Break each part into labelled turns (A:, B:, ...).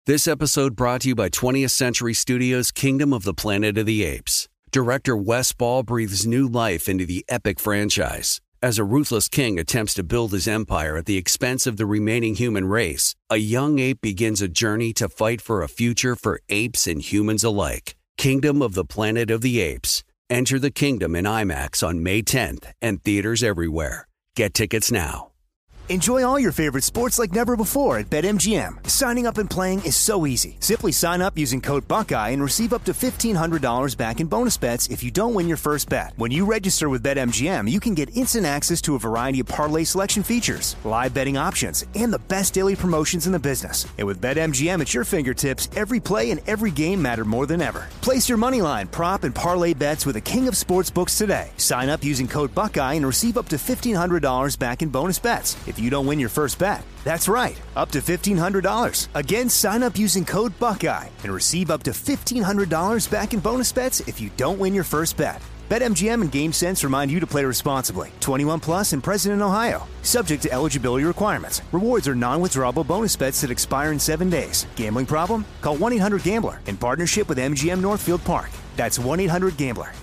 A: This episode brought to you by 20th Century Studios' Kingdom of the Planet of the Apes. Director Wes Ball breathes new life into the epic franchise. As a ruthless king attempts to build his empire at the expense of the remaining human race, a young ape begins a journey to fight for a future for apes and humans alike. Kingdom of the Planet of the Apes. Enter the kingdom in IMAX on May 10th and theaters everywhere. Get tickets now.
B: Enjoy all your favorite sports like never before at BetMGM. Signing up and playing is so easy. Simply sign up using code Buckeye and receive up to $1,500 back in bonus bets if you don't win your first bet. When you register with BetMGM, you can get instant access to a variety of parlay selection features, live betting options, and the best daily promotions in the business. And with BetMGM at your fingertips, every play and every game matter more than ever. Place your moneyline, prop, and parlay bets with the king of sportsbooks today. Sign up using code Buckeye and receive up to $1,500 back in bonus bets if you don't win your first bet. That's right, up to $1,500. Again, sign up using code Buckeye and receive up to $1,500 back in bonus bets if you don't win your first bet. BetMGM and GameSense remind you to play responsibly. 21 plus and present in Ohio. Subject to eligibility requirements. Rewards are non-withdrawable bonus bets that expire in 7 days. Gambling problem? Call 1-800-GAMBLER in partnership with MGM Northfield Park. That's 1-800-GAMBLER.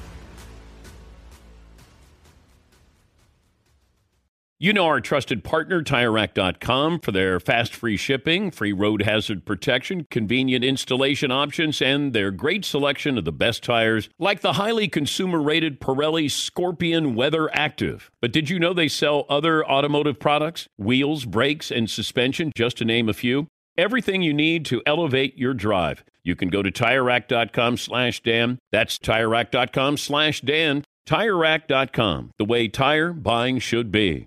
C: You know our trusted partner, TireRack.com, for their fast, free shipping, free road hazard protection, convenient installation options, and their great selection of the best tires, like the highly consumer-rated Pirelli Scorpion Weather Active. But did you know they sell other automotive products? Wheels, brakes, and suspension, just to name a few. Everything you need to elevate your drive. You can go to TireRack.com/Dan. That's TireRack.com/Dan. TireRack.com, the way tire buying should be.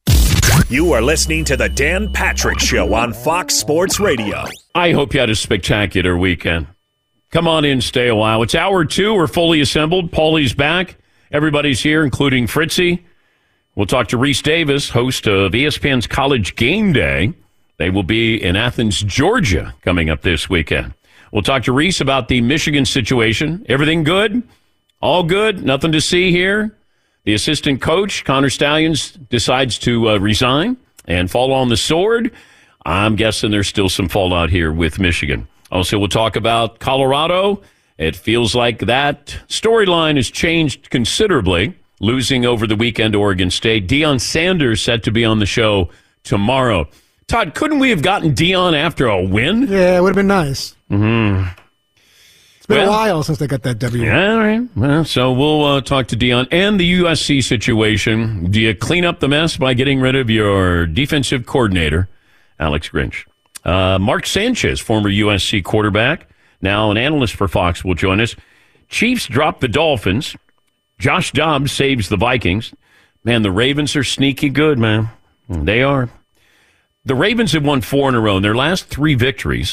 D: You are listening to the Dan Patrick Show on Fox Sports Radio.
C: I hope you had a spectacular weekend. Come on in, stay a while. It's hour 2. We're fully assembled. Paulie's back. Everybody's here, including Fritzy. We'll talk to Reese Davis, host of ESPN's College Game Day. They will be in Athens, Georgia, coming up this weekend. We'll talk to Reese about the Michigan situation. Everything good? All good? Nothing to see here? The assistant coach, Connor Stalions, decides to resign and fall on the sword. I'm guessing there's still some fallout here with Michigan. Also, we'll talk about Colorado. It feels like that storyline has changed considerably, losing over the weekend to Oregon State. Deion Sanders set to be on the show tomorrow. Todd, couldn't we have gotten Deion after a win?
E: Yeah, it would have been nice.
C: Mm-hmm.
E: It's been a while since they got that W.
C: Yeah, all right. Well, so we'll talk to Deion and the USC situation. Do you clean up the mess by getting rid of your defensive coordinator, Alex Grinch? Mark Sanchez, former USC quarterback, now an analyst for Fox, will join us. Chiefs drop the Dolphins. Josh Dobbs saves the Vikings. Man, the Ravens are sneaky good, man. They are. The Ravens have won 4 in a row. In their last 3 victories,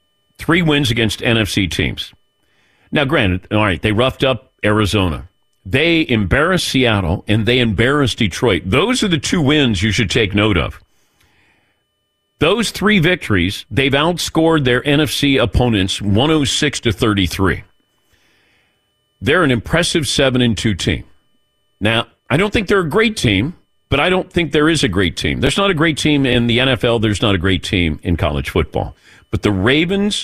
C: 3 wins against NFC teams. Now, granted, all right, they roughed up Arizona. They embarrassed Seattle, and they embarrassed Detroit. Those are the 2 wins you should take note of. Those 3 victories, they've outscored their NFC opponents 106-33. They're an impressive 7-2 team. Now, I don't think they're a great team, but I don't think there is a great team. There's not a great team in the NFL. There's not a great team in college football. But the Ravens,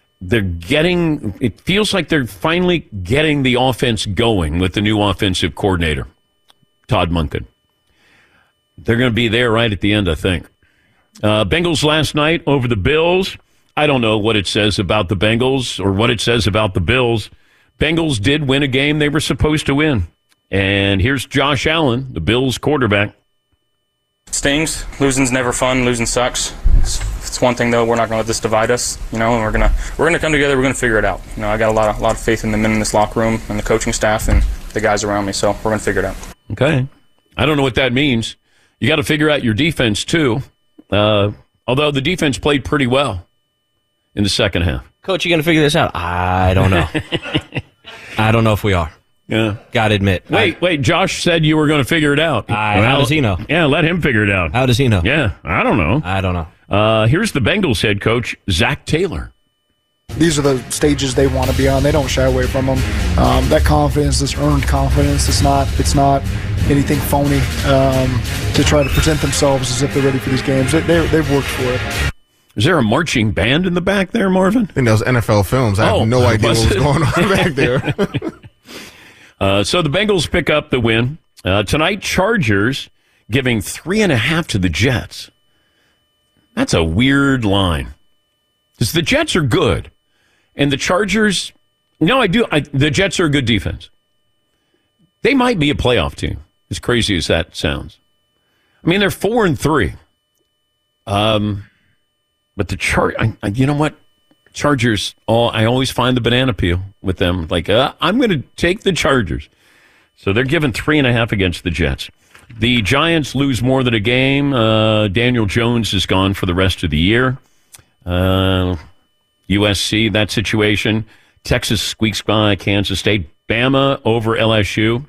C: it feels like they're finally getting the offense going with the new offensive coordinator, Todd Monken. They're going to be there right at the end, I think. Bengals last night over the Bills. I don't know what it says about the Bengals or what it says about the Bills. Bengals did win a game they were supposed to win. And here's Josh Allen, the Bills quarterback.
F: Stings. Losing's never fun. Losing sucks. It's one thing though. We're not going to let this divide us. And we're gonna come together. We're gonna figure it out. I got a lot of faith in the men in this locker room and the coaching staff and the guys around me. So we're gonna figure it out.
C: Okay. I don't know what that means. You got to figure out your defense too. Although the defense played pretty well in the second half.
G: Coach, you going to figure this out? I don't know. I don't know if we are.
C: Yeah.
G: Got to admit.
C: Wait. Josh said you were going to figure it out.
G: How does he know?
C: Yeah, let him figure it out.
G: How does he know?
C: Yeah, I don't know.
G: I don't know.
C: Here's the Bengals head coach, Zach Taylor.
H: These are the stages they want to be on. They don't shy away from them. That confidence, this earned confidence, it's not anything phony to try to present themselves as if they're ready for these games. They've worked for it.
C: Is there a marching band in the back there, Marvin?
I: I think that was NFL Films. I have no idea what was going on back there.
C: So the Bengals pick up the win. Tonight, Chargers giving 3.5 to the Jets. That's a weird line. Because the Jets are good. And the Chargers, the Jets are a good defense. They might be a playoff team, as crazy as that sounds. I mean, they're 4-3. But the you know what? Chargers, I always find the banana peel with them. Like, I'm going to take the Chargers. So they're giving 3.5 against the Jets. The Giants lose more than a game. Daniel Jones is gone for the rest of the year. USC, that situation. Texas squeaks by Kansas State. Bama over LSU.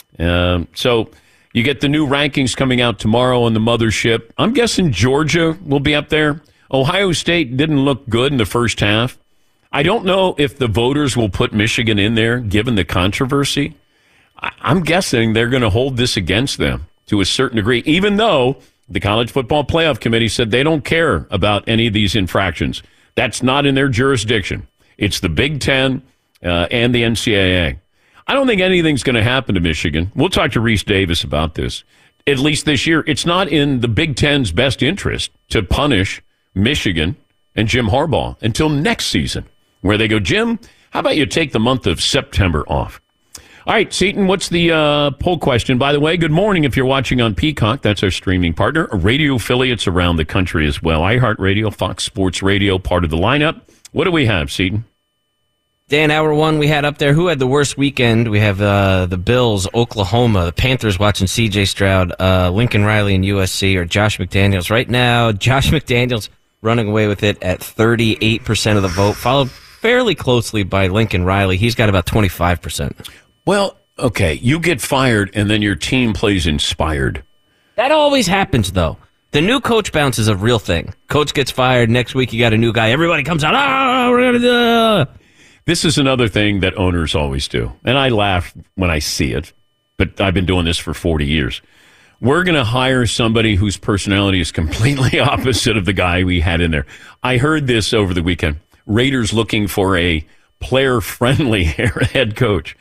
C: So you get the new rankings coming out tomorrow on the mothership. I'm guessing Georgia will be up there. Ohio State didn't look good in the first half. I don't know if the voters will put Michigan in there, given the controversy. I'm guessing they're going to hold this against them to a certain degree, even though the College Football Playoff Committee said they don't care about any of these infractions. That's not in their jurisdiction. It's the Big Ten and the NCAA. I don't think anything's going to happen to Michigan. We'll talk to Reese Davis about this. At least this year, it's not in the Big Ten's best interest to punish Michigan and Jim Harbaugh until next season, where they go, Jim, how about you take the month of September off? All right, Seton, what's the poll question? By the way, good morning if you're watching on Peacock. That's our streaming partner. Radio affiliates around the country as well. iHeartRadio, Fox Sports Radio, part of the lineup. What do we have, Seton?
G: Dan, hour one we had up there. Who had the worst weekend? We have the Bills, Oklahoma, the Panthers watching C.J. Stroud, Lincoln Riley and USC, or Josh McDaniels. Right now, Josh McDaniels running away with it at 38% of the vote, followed fairly closely by Lincoln Riley. He's got about 25%.
C: Well, okay, you get fired and then your team plays inspired.
G: That always happens, though. The new coach bounce is a real thing. Coach gets fired. Next week, you got a new guy. Everybody comes out, we're going to do.
C: This is another thing that owners always do. And I laugh when I see it, but I've been doing this for 40 years. We're going to hire somebody whose personality is completely opposite of the guy we had in there. I heard this over the weekend. Raiders looking for a player-friendly head coach.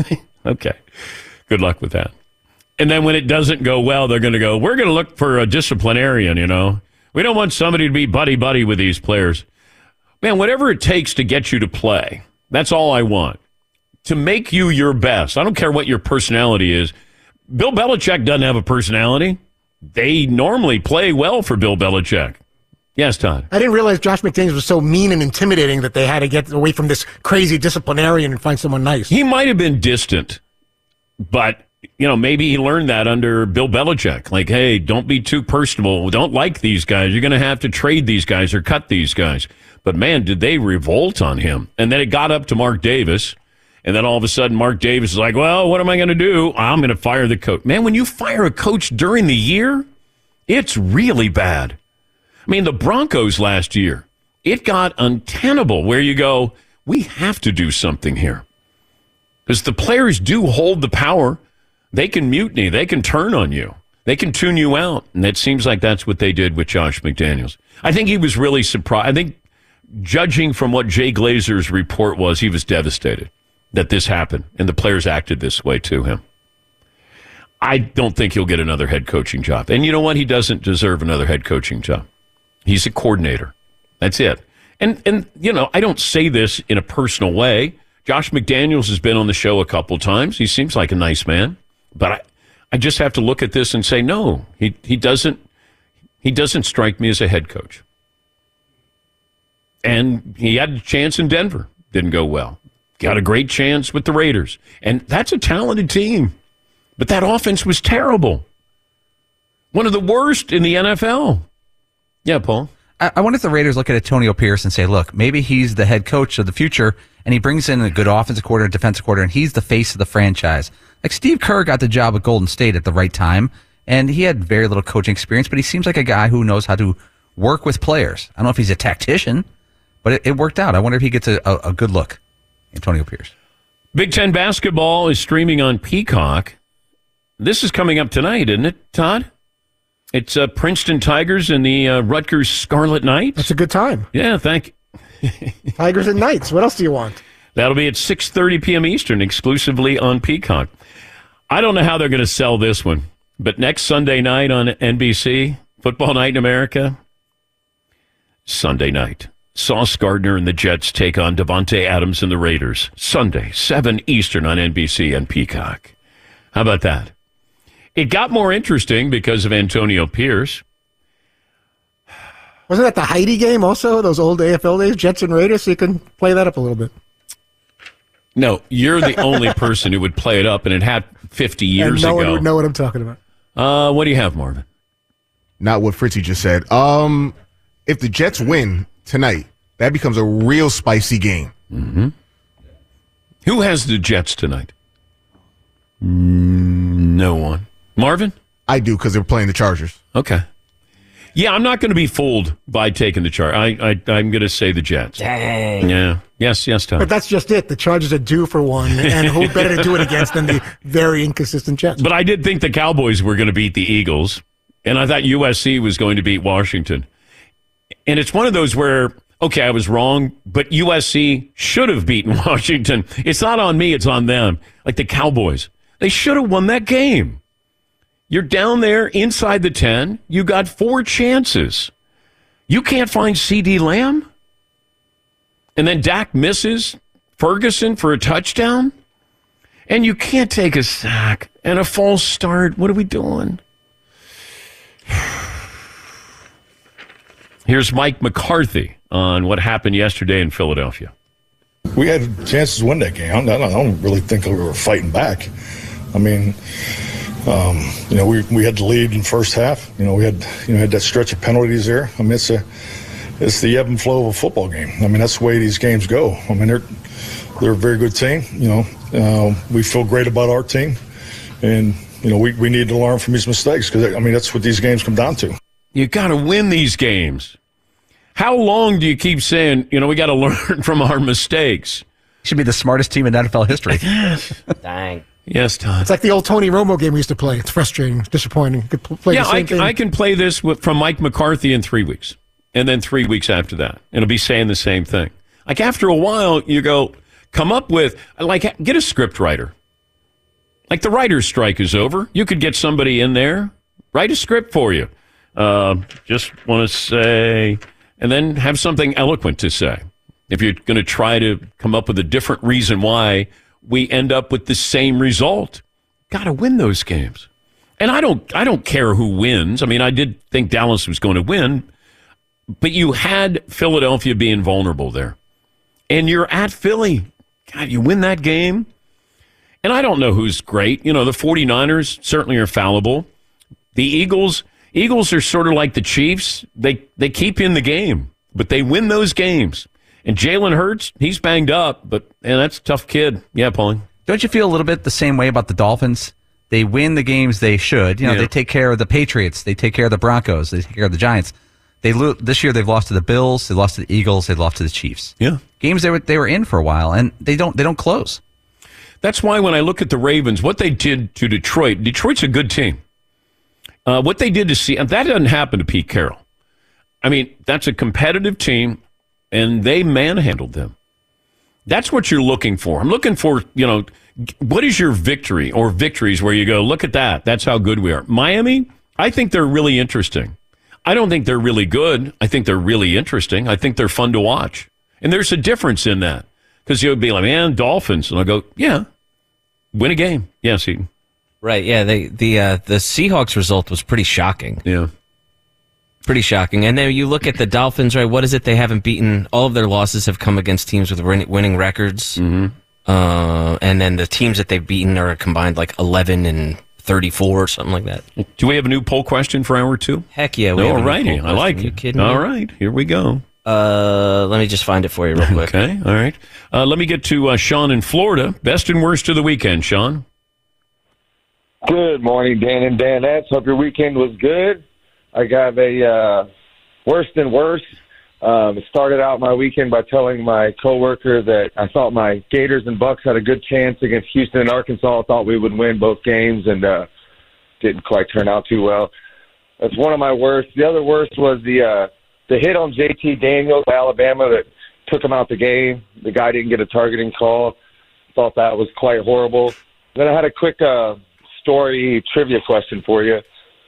C: Okay. Good luck with that. And then when it doesn't go well, they're going to go, we're going to look for a disciplinarian, you know. We don't want somebody to be buddy-buddy with these players. Man, whatever it takes to get you to play, that's all I want. To make you your best. I don't care what your personality is. Bill Belichick doesn't have a personality. They normally play well for Bill Belichick. Yes, Todd.
E: I didn't realize Josh McDaniels was so mean and intimidating that they had to get away from this crazy disciplinarian and find someone nice.
C: He might have been distant, but, you know, maybe he learned that under Bill Belichick. Like, hey, don't be too personal. Don't like these guys. You're going to have to trade these guys or cut these guys. But, man, did they revolt on him. And then it got up to Mark Davis. And then all of a sudden, Mark Davis is like, well, what am I going to do? I'm going to fire the coach. Man, when you fire a coach during the year, it's really bad. I mean, the Broncos last year, it got untenable where you go, we have to do something here. Because the players do hold the power. They can mutiny. They can turn on you. They can tune you out. And it seems like that's what they did with Josh McDaniels. I think he was really surprised. I think, judging from what Jay Glazer's report was, he was devastated that this happened. And the players acted this way to him. I don't think he'll get another head coaching job. And you know what? He doesn't deserve another head coaching job. He's a coordinator. That's it. And you know, I don't say this in a personal way. Josh McDaniels has been on the show a couple times. He seems like a nice man. But I just have to look at this and say, no, he doesn't strike me as a head coach. And he had a chance in Denver. Didn't go well. Got a great chance with the Raiders. And that's a talented team. But that offense was terrible. One of the worst in the NFL. Yeah, Paul.
J: I wonder if the Raiders look at Antonio Pierce and say, look, maybe he's the head coach of the future, and he brings in a good offensive coordinator, defensive coordinator, and he's the face of the franchise. Like Steve Kerr got the job at Golden State at the right time, and he had very little coaching experience, but he seems like a guy who knows how to work with players. I don't know if he's a tactician, but it worked out. I wonder if he gets a good look, Antonio Pierce.
C: Big Ten basketball is streaming on Peacock. This is coming up tonight, isn't it, Todd? It's Princeton Tigers and the Rutgers Scarlet Knights.
E: That's a good time.
C: Yeah, thank you.
E: Tigers and Knights. What else do you want?
C: That'll be at 6:30 p.m. Eastern, exclusively on Peacock. I don't know how they're going to sell this one, but next Sunday night on NBC, Football Night in America, Sunday night, Sauce Gardner and the Jets take on Devontae Adams and the Raiders. Sunday, 7 Eastern on NBC and Peacock. How about that? It got more interesting because of Antonio Pierce.
E: Wasn't that the Heidi game also, those old AFL days, Jets and Raiders? So you can play that up a little bit.
C: No, you're the only person who would play it up, and it had 50 years ago.
E: No one would know what I'm talking about.
C: What do you have, Marvin?
I: Not what Fritzy just said. If the Jets win tonight, that becomes a real spicy game.
C: Mm-hmm. Who has the Jets tonight? No one. Marvin?
I: I do, because they're playing the Chargers.
C: Okay. Yeah, I'm not going to be fooled by taking the Chargers. I'm going to say the Jets.
G: Dang.
C: Yeah. Yes, Tom.
E: But that's just it. The Chargers are due for one, and who better to do it against than the very inconsistent Jets?
C: But I did think the Cowboys were going to beat the Eagles, and I thought USC was going to beat Washington. And it's one of those where, okay, I was wrong, but USC should have beaten Washington. It's not on me, it's on them. Like the Cowboys. They should have won that game. You're down there inside the 10. You got 4 chances. You can't find CD Lamb? And then Dak misses Ferguson for a touchdown? And you can't take a sack and a false start. What are we doing? Here's Mike McCarthy on what happened yesterday in Philadelphia.
K: We had chances to win that game. I don't really think we were fighting back. I mean, we had the lead in the first half. We had that stretch of penalties there. I mean, it's the ebb and flow of a football game. I mean, that's the way these games go. I mean, they're a very good team. We feel great about our team, and we need to learn from these mistakes because that's what these games come down to.
C: You got to win these games. How long do you keep saying, we got to learn from our mistakes?
J: Should be the smartest team in NFL history.
C: Yes.
G: Dang.
C: Yes, Todd.
E: It's like the old Tony Romo game we used to play. It's frustrating, disappointing. You could play the same thing.
C: I can play this from Mike McCarthy in 3 weeks, and then 3 weeks after that. It'll be saying the same thing. Like after a while, you go, come up with, get a script writer. Like the writer's strike is over. You could get somebody in there, write a script for you. Just want to say, and then have something eloquent to say. If you're going to try to come up with a different reason why we end up with the same result, got to win those games. And I don't care who wins. I mean, I did think Dallas was going to win, but you had Philadelphia being vulnerable there. And you're at Philly. God, you win that game. And I don't know who's great. The 49ers certainly are fallible. The Eagles are sort of like the Chiefs. They keep you in the game, but they win those games. And Jalen Hurts, he's banged up, but that's a tough kid. Yeah, Paulie.
J: Don't you feel a little bit the same way about the Dolphins? They win the games they should. They take care of the Patriots. They take care of the Broncos. They take care of the Giants. This year they've lost to the Bills. They lost to the Eagles. They lost to the Chiefs.
C: Yeah,
J: games they were in for a while, and they don't close.
C: That's why when I look at the Ravens, what they did to Detroit's a good team. What they did to and that doesn't happen to Pete Carroll. I mean, that's a competitive team, and they manhandled them. That's what you're looking for. I'm looking for, what is your victory or victories where you go, look at that. That's how good we are. Miami, I think they're really interesting. I don't think they're really good. I think they're really interesting. I think they're fun to watch. And there's a difference in that. Because you'll be like, man, Dolphins. And I'll go, yeah, win a game. Yes, Eaton.
G: Right, yeah. The Seahawks result was pretty shocking.
C: Yeah.
G: Pretty shocking. And then you look at the Dolphins, right? What is it? They haven't beaten. All of their losses have come against teams with winning records.
C: Mm-hmm.
G: And then the teams that they've beaten are combined like 11 and 34 or something like that.
C: Do we have a new poll question for hour 2?
G: Heck yeah.
C: All righty. I like it.
G: You kidding me?
C: All right. Here we go.
G: Let me just find it for you real quick.
C: Okay. All right. Let me get to Sean in Florida. Best and worst of the weekend, Sean.
L: Good morning, Dan and Danettes. Hope your weekend was good. I got a worst and worst. Started out my weekend by telling my coworker that I thought my Gators and Bucks had a good chance against Houston and Arkansas. I thought we would win both games, and didn't quite turn out too well. That's one of my worst. The other worst was the hit on JT Daniels, Alabama, that took him out the game. The guy didn't get a targeting call. Thought that was quite horrible. Then I had a quick story trivia question for you.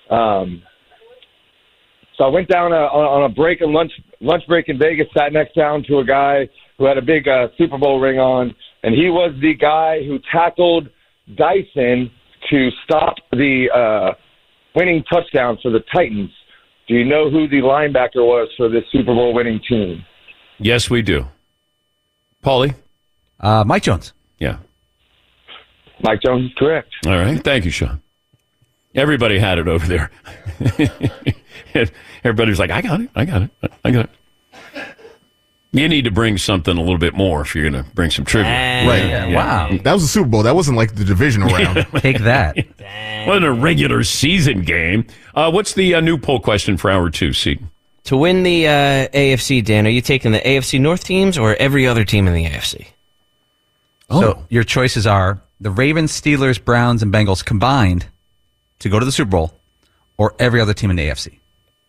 L: So I went down on a break, lunch break in Vegas, sat next down to a guy who had a big Super Bowl ring on, and he was the guy who tackled Dyson to stop the winning touchdown for the Titans. Do you know who the linebacker was for this Super Bowl winning team?
C: Yes, we do. Paulie?
J: Mike Jones.
C: Yeah.
L: Mike Jones is correct.
C: All right. Thank you, Sean. Everybody had it over there. Everybody's like, I got it. You need to bring something a little bit more if you're going to bring some trivia.
I: Right.
C: Yeah.
I: Wow. That was the Super Bowl. That wasn't like the divisional round.
J: Take that.
C: Wasn't a regular season game. What's the new poll question for hour 2, Seton?
G: To win the AFC, Dan, are you taking the AFC North teams or every other team in the AFC?
J: So your choices are the Ravens, Steelers, Browns, and Bengals combined to go to the Super Bowl, or every other team in the AFC.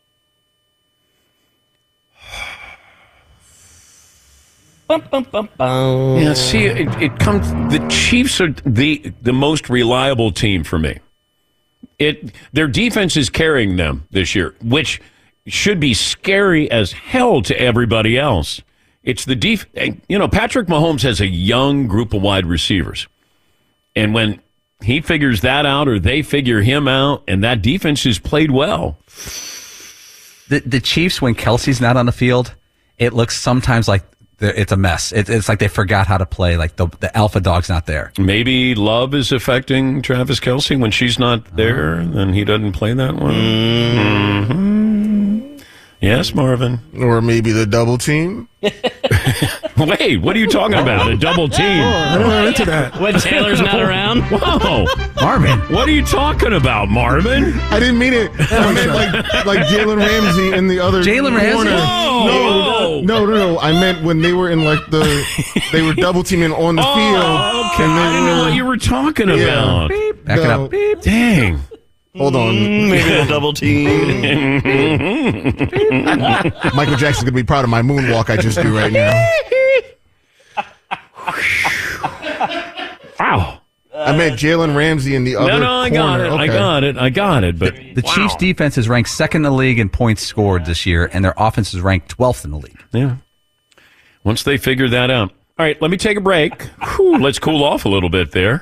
G: Bum, bum, bum, bum.
C: Yeah, see, it comes. The Chiefs are the most reliable team for me. Their defense is carrying them this year, which should be scary as hell to everybody else. It's the Patrick Mahomes has a young group of wide receivers, and when he figures that out, or they figure him out, and that defense has played well.
J: The Chiefs, when Kelsey's not on the field, it looks sometimes like it's a mess. It's like they forgot how to play. Like the alpha dog's not there.
C: Maybe Love is affecting Travis Kelce when she's not there, and then he doesn't play that one. Mm-hmm. Yes, Marvin.
I: Or maybe the double team.
C: Wait, what are you talking about? A double team?
E: I don't know into that.
G: When Taylor's not around?
C: Whoa.
J: Marvin.
C: What are you talking about, Marvin?
I: I didn't mean it. I meant like Jalen Ramsey in the other
J: Jalen Ramsey?
I: corner.
C: Whoa.
I: No. I meant when they were in they were double teaming on the field.
C: Okay, I didn't know what you were talking about.
J: Beep. Back it up. Beep.
C: Dang.
I: Hold on.
G: Maybe a double team.
I: Michael Jackson's going to be proud of my moonwalk I just do right now.
C: Wow.
I: I meant Jalen Ramsey in the other corner.
C: I got it.
I: Okay.
C: I got it. But
J: The Chiefs' defense is ranked second in the league in points scored this year, and their offense is ranked 12th in the league.
C: Yeah. Once they figure that out. All right, let me take a break. Whew, let's cool off a little bit there.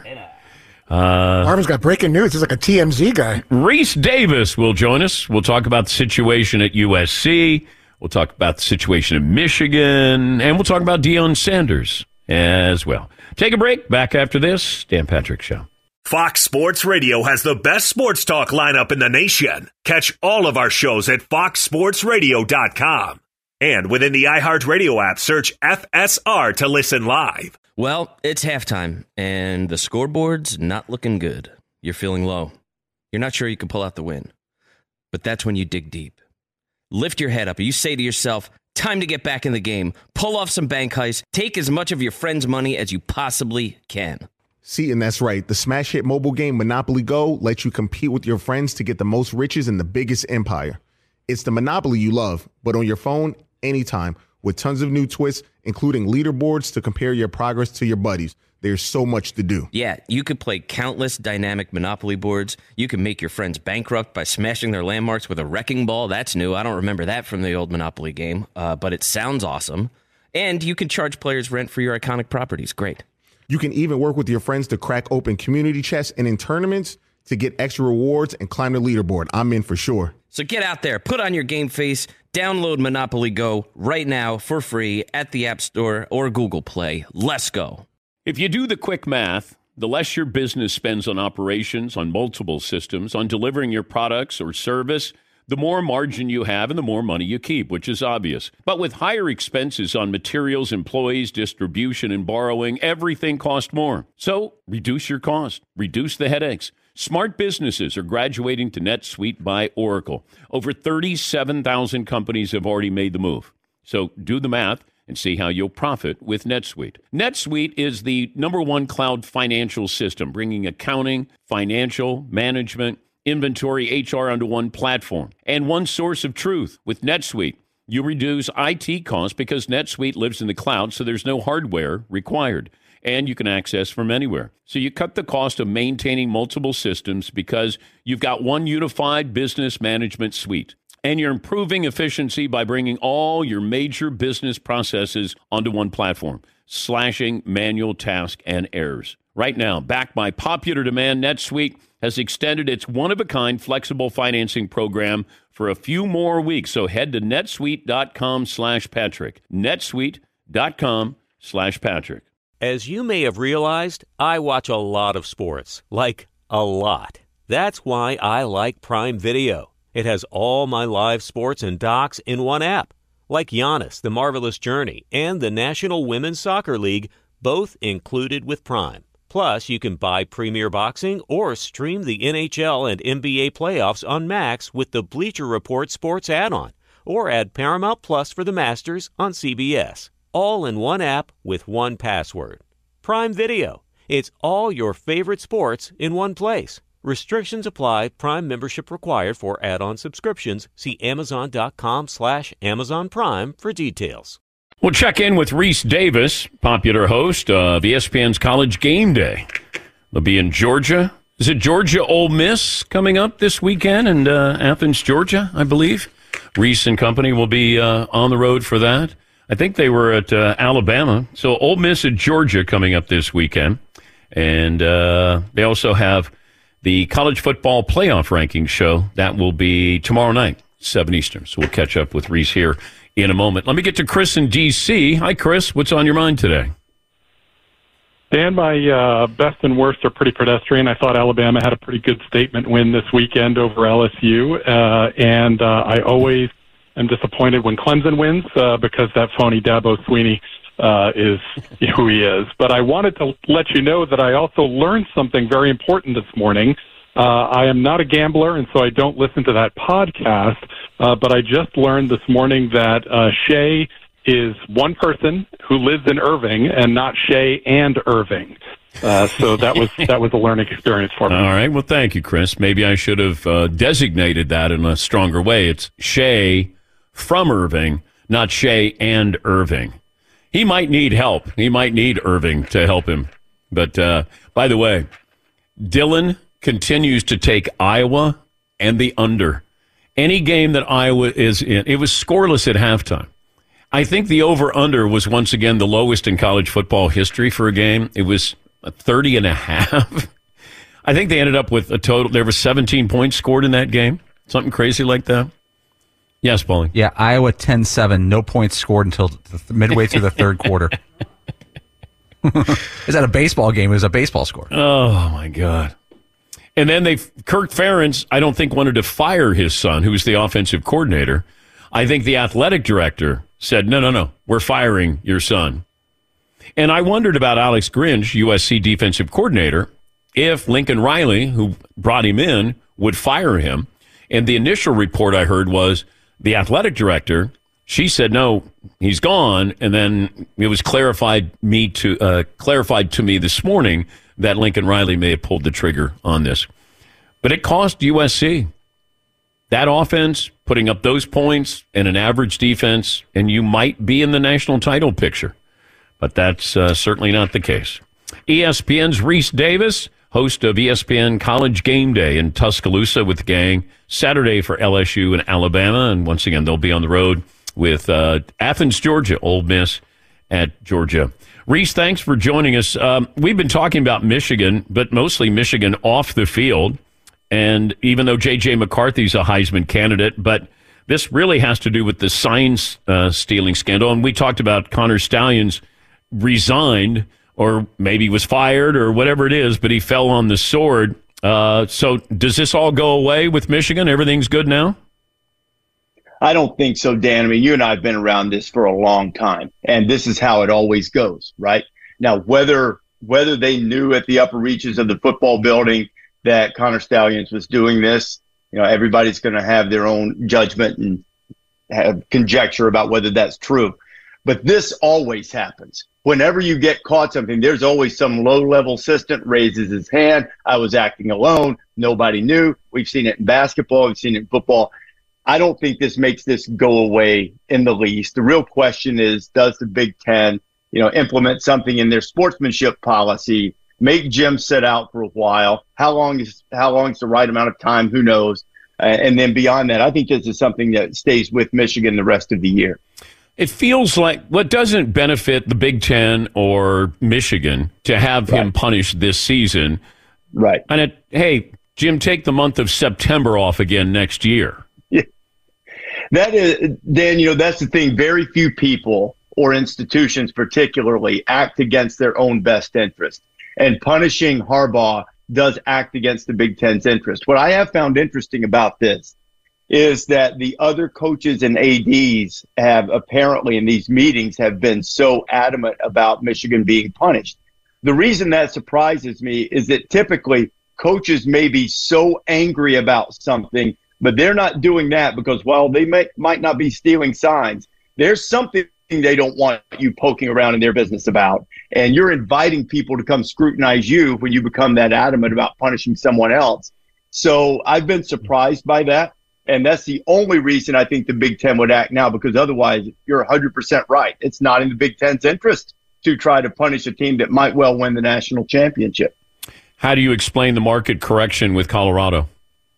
E: Marvin's got breaking news. He's like a TMZ guy.
C: Reese Davis will join us. We'll talk about the situation at USC. We'll talk about the situation in Michigan. And we'll talk about Deion Sanders as well. Take a break. Back after this. Dan Patrick Show.
D: Fox Sports Radio has the best sports talk lineup in the nation. Catch all of our shows at foxsportsradio.com. And within the iHeartRadio app, search FSR to listen live.
G: Well, it's halftime, and the scoreboard's not looking good. You're feeling low. You're not sure you can pull out the win. But that's when you dig deep. Lift your head up, and you say to yourself, time to get back in the game. Pull off some bank heists. Take as much of your friend's money as you possibly can.
I: See, and that's right. The smash hit mobile game Monopoly Go lets you compete with your friends to get the most riches in the biggest empire. It's the Monopoly you love, but on your phone, anytime, with tons of new twists, including leaderboards to compare your progress to your buddies. There's so much to do.
G: Yeah, you could play countless dynamic Monopoly boards. You can make your friends bankrupt by smashing their landmarks with a wrecking ball. That's new. I don't remember that from the old Monopoly game, but it sounds awesome. And you can charge players rent for your iconic properties. Great.
I: You can even work with your friends to crack open community chests and in tournaments to get extra rewards and climb the leaderboard. I'm in for sure.
G: So get out there, put on your game face, download Monopoly Go right now for free at the App Store or Google Play. Let's go.
C: If you do the quick math, the less your business spends on operations, on multiple systems, on delivering your products or service, the more margin you have and the more money you keep, which is obvious. But with higher expenses on materials, employees, distribution, and borrowing, everything costs more. So reduce your cost, reduce the headaches. Smart businesses are graduating to NetSuite by Oracle. Over 37,000 companies have already made the move. So do the math and see how you'll profit with NetSuite. NetSuite is the #1 cloud financial system, bringing accounting, financial, management, inventory, HR onto one platform, and one source of truth. With NetSuite, you reduce IT costs because NetSuite lives in the cloud, so there's no hardware required, and you can access from anywhere. So you cut the cost of maintaining multiple systems because you've got one unified business management suite. And you're improving efficiency by bringing all your major business processes onto one platform, slashing manual tasks and errors. Right now, backed by popular demand, NetSuite has extended its one-of-a-kind flexible financing program for a few more weeks. So head to netsuite.com/Patrick. netsuite.com/Patrick.
M: As you may have realized, I watch a lot of sports. Like, a lot. That's why I like Prime Video. It has all my live sports and docs in one app. Like Giannis, The Marvelous Journey, and the National Women's Soccer League, both included with Prime. Plus, you can buy Premier Boxing or stream the NHL and NBA playoffs on Max with the Bleacher Report Sports add-on, or add Paramount Plus for the Masters on CBS. All in one app with one password. Prime Video. It's all your favorite sports in one place. Restrictions apply. Prime membership required for add-on subscriptions. See Amazon.com/Amazon Prime for details.
C: We'll check in with Reese Davis, popular host of ESPN's College Game Day. They'll be in Georgia. Is it Georgia Ole Miss coming up this weekend in Athens, Georgia, I believe? Reese and company will be on the road for that. I think they were at Alabama. So Ole Miss at Georgia coming up this weekend. And they also have the college football playoff ranking show. That will be tomorrow night, 7 Eastern. So we'll catch up with Reese here in a moment. Let me get to Chris in D.C. Hi, Chris. What's on your mind today?
N: Dan, my best and worst are pretty pedestrian. I thought Alabama had a pretty good statement win this weekend over LSU. And I always am disappointed when Clemson wins because that phony Dabo Swinney is who he is. But I wanted to let you know that I also learned something very important this morning. I am not a gambler, and so I don't listen to that podcast. But I just learned this morning that Shay is one person who lives in Irving and not Shay and Irving. So that was a learning experience for me.
C: All right. Well, thank you, Chris. Maybe I should have designated that in a stronger way. It's Shay from Irving, not Shay and Irving. He might need help. He might need Irving to help him. But by the way, Dylan continues to take Iowa and the under. Any game that Iowa is in, it was scoreless at halftime. I think the over-under was once again the lowest in college football history for a game. It was 30.5. I think they ended up with a total. There were 17 points scored in that game. Something crazy like that. Yes, Paulie.
J: Yeah, Iowa 10-7. No points scored until midway through the third quarter. Is that a baseball game? It was a baseball score.
C: Oh, my God. And then Kirk Ferentz, I don't think, wanted to fire his son, who was the offensive coordinator. I think the athletic director said, no, we're firing your son. And I wondered about Alex Grinch, USC defensive coordinator, if Lincoln Riley, who brought him in, would fire him. And the initial report I heard was the athletic director, she said, no, he's gone. And then it was clarified to me this morning that Lincoln Riley may have pulled the trigger on this. But it cost USC. That offense, putting up those points and an average defense, and you might be in the national title picture. But that's certainly not the case. ESPN's Reese Davis, host of ESPN College Game Day in Tuscaloosa with the gang, Saturday for LSU and Alabama. And once again, they'll be on the road with Athens, Georgia, Ole Miss at Georgia. Reese, thanks for joining us. We've been talking about Michigan, but mostly Michigan off the field. And even though J.J. McCarthy's a Heisman candidate, but this really has to do with the sign stealing scandal. And we talked about Connor Stalions resigned, or maybe was fired, or whatever it is, but he fell on the sword. So does this all go away with Michigan? Everything's good now?
O: I don't think so, Dan. I mean, you and I have been around this for a long time, and this is how it always goes, right? Now, whether they knew at the upper reaches of the football building that Connor Stalions was doing this, everybody's going to have their own judgment and have conjecture about whether that's true. But this always happens. whenever you get caught something, there's always some low-level assistant raises his hand. I was acting alone. Nobody knew. We've seen it in basketball. We've seen it in football. I don't think this makes this go away in the least. The real question is, does the Big Ten, implement something in their sportsmanship policy, make Jim sit out for a while? How long is the right amount of time? Who knows? And then beyond that, I think this is something that stays with Michigan the rest of the year.
C: It feels like what doesn't benefit the Big Ten or Michigan to have him punished this season.
O: Right.
C: And hey, Jim, take the month of September off again next year.
O: Yeah. That is, Dan, that's the thing. Very few people or institutions particularly act against their own best interest. And punishing Harbaugh does act against the Big Ten's interest. What I have found interesting about this is that the other coaches and ADs have apparently in these meetings have been so adamant about Michigan being punished. The reason that surprises me is that typically coaches may be so angry about something, but they're not doing that because, well, they might not be stealing signs. There's something they don't want you poking around in their business about. And you're inviting people to come scrutinize you when you become that adamant about punishing someone else. So I've been surprised by that. And that's the only reason I think the Big Ten would act now, because otherwise you're 100% right. It's not in the Big Ten's interest to try to punish a team that might well win the national championship.
C: How do you explain the market correction with Colorado?